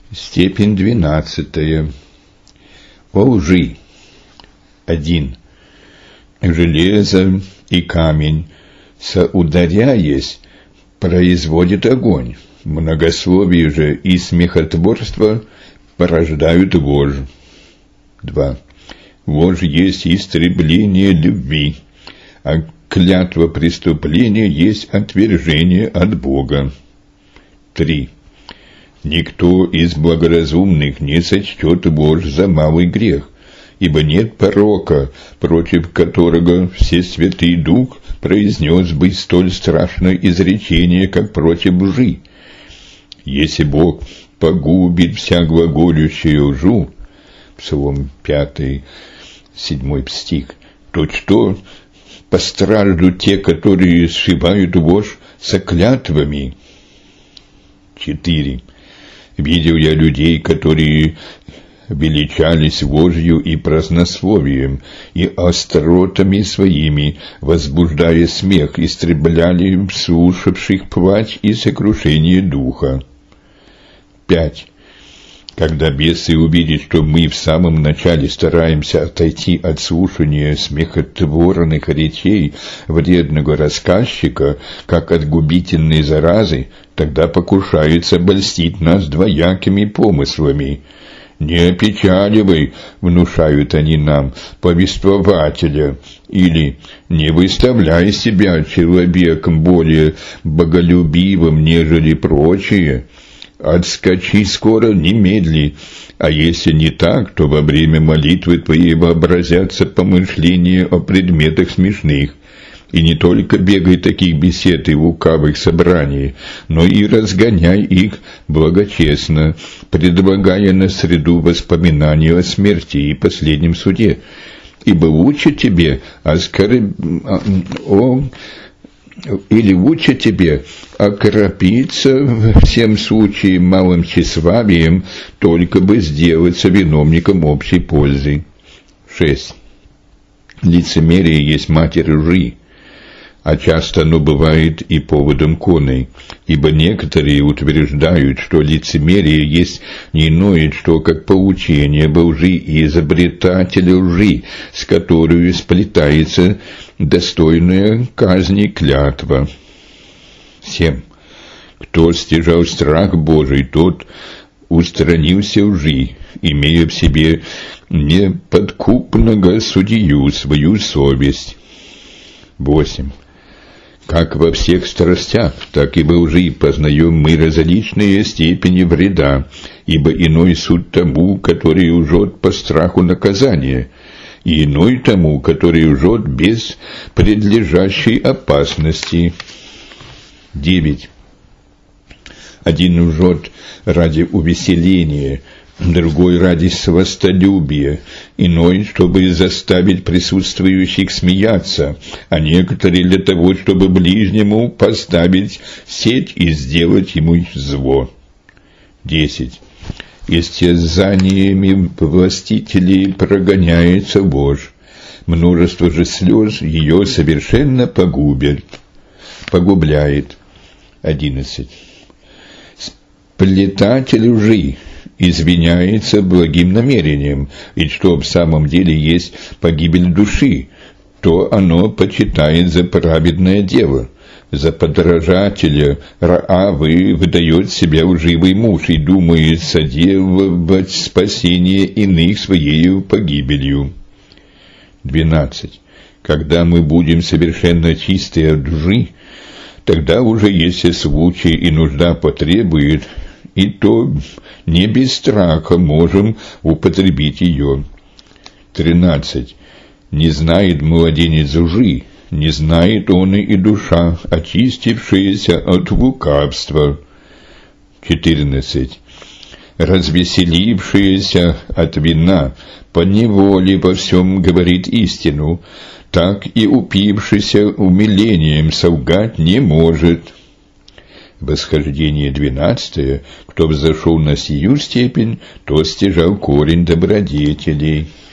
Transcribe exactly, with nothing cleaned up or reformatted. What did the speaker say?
Степень двенадцатая. О лжи. Один. Железо и камень, соударяясь, производит огонь. Многословие же и смехотворство порождают ложь. Два. Ложь есть истребление любви, а клятва преступления есть отвержение от Бога. Три. Никто из благоразумных не сочтет ложь за малый грех, ибо нет порока, против которого Всесвятый Дух произнес бы столь страшное изречение, как против лжи. Если Бог погубит вся глаголющую лжу, Псалом пятый, седьмой стих, то что постраждут те, которые сшивают ложь со клятвами? Четыре. Видел я людей, которые величались ложью и празднословием, и остротами своими, возбуждая смех, истребляли слушавших плач и сокрушение духа. Пять. Когда бесы увидят, что мы в самом начале стараемся отойти от слушания смехотворных речей вредного рассказчика, как от губительной заразы, тогда покушаются обольстить нас двоякими помыслами. «Не опечаливай», — внушают они нам, — «повествователя», или «не выставляй себя человеком более боголюбивым, нежели прочие». Отскочи скоро, немедли, а если не так, то во время молитвы твоей вообразятся помышления о предметах смешных. И не только бегай таких бесед и лукавых собраний, но и разгоняй их благочестно, предлагая на среду воспоминания о смерти и последнем суде. Ибо лучше тебе оскорб... о... или лучше тебе окропиться всем случаем малым тщеславием, только бы сделаться виновником общей пользы. Шесть. Лицемерие есть матерь лжи, а часто оно бывает и поводом коной, ибо некоторые утверждают, что лицемерие есть не иное, что как поучение об лжи и изобретатель лжи, с которой сплетается достойная казни клятва. Семь. Кто стяжал страх Божий, тот устранился лжи, имея в себе неподкупного судью свою совесть. Восемь. Как во всех страстях, так и во лжи познаем мы различные степени вреда, ибо иной суд тому, который лжет по страху наказания, и иной тому, который лжет без предлежащей опасности. Девять. Один лжет ради увеселения, другой ради сластолюбия, иной, чтобы заставить присутствующих смеяться, а некоторые для того, чтобы ближнему поставить сеть и сделать ему зло. Десять. Истязаниями властителей прогоняется ложь, множество же слез ее совершенно погубит, погубляет. Одиннадцать. Сплетатель лжи извиняется благим намерением, и что в самом деле есть погибель души, то оно почитает за праведное дело. За подражателя Раавы выдает себя лживый муж и думает соделывать спасение иных своею погибелью. Двенадцать. Когда мы будем совершенно чисты от лжи, тогда уже, если случай и нужда потребует, и то не без страха можем употребить ее. Тринадцать. Не знает младенец лжи, не знает он и душа, очистившаяся от лукавства. Четырнадцать. Развеселившаяся от вина, поневоле во всем говорит истину, так и упившийся умилением солгать не может. Восхождение двенадцатое. Кто взошел на сию степень, тот стяжал корень добродетелей.